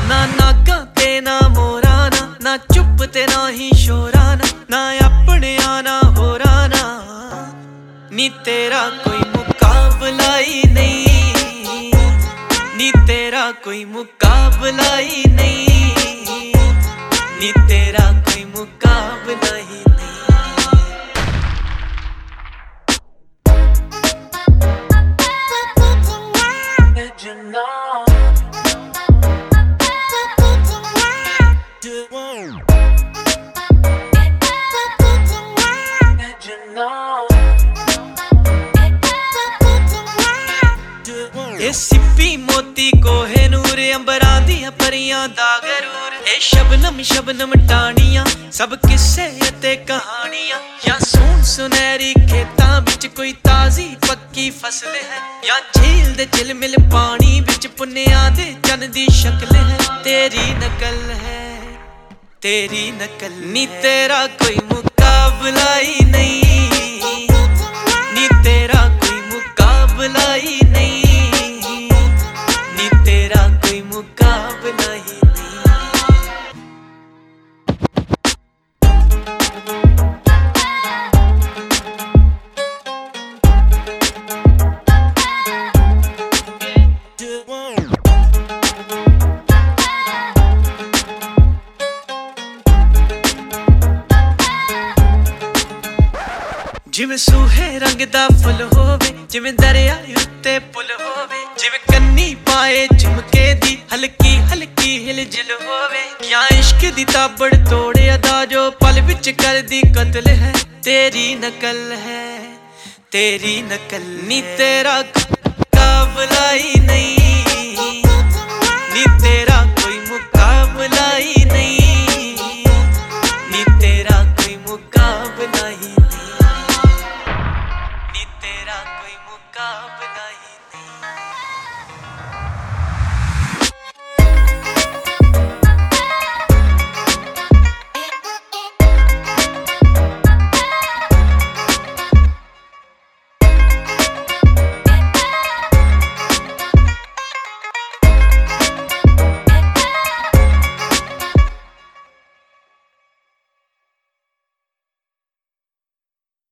ना नागा ते ना मोरा ना चुप ते ना ही शोरा ना अपने ना होरा ना नी तेरा कोई मुकाबला ही नहीं, नी तेरा कोई मुकाबला ही नहीं, नी तेरा कोई मुकाबला ही नहीं। ये सिप्पी मोती कोहिनूर अंबरां दियां परियां दा गरूर ए शबनम शबनम टाणियां सब किस्से ते कहानियां या सोन सुनहरी खेतां विच कोई ताजी पक्की फसल है या झील दे झिलमिल पानी विच पुन्नियां दे चन दी शक्ल है। तेरी नकल है तेरी नकल नी तेरा कोई मुकाबला ही नहीं, नी तेरा कोई मुकाबला ही नहीं, नी तेरा कोई मुकाबला ही जिवें सूहे रंग दा फुल होवे जिवें दरिया उत्ते पुल होवे जिवें कन्नी पाए झुमके दी हल्की हल्की हिलजुल होवे या इश्क दी ताबड़ तोड़े अदा जो पल विच कर दी कत्ल है। तेरी नकल है तेरी नकल नी तेरा मुकाबला ही नहीं।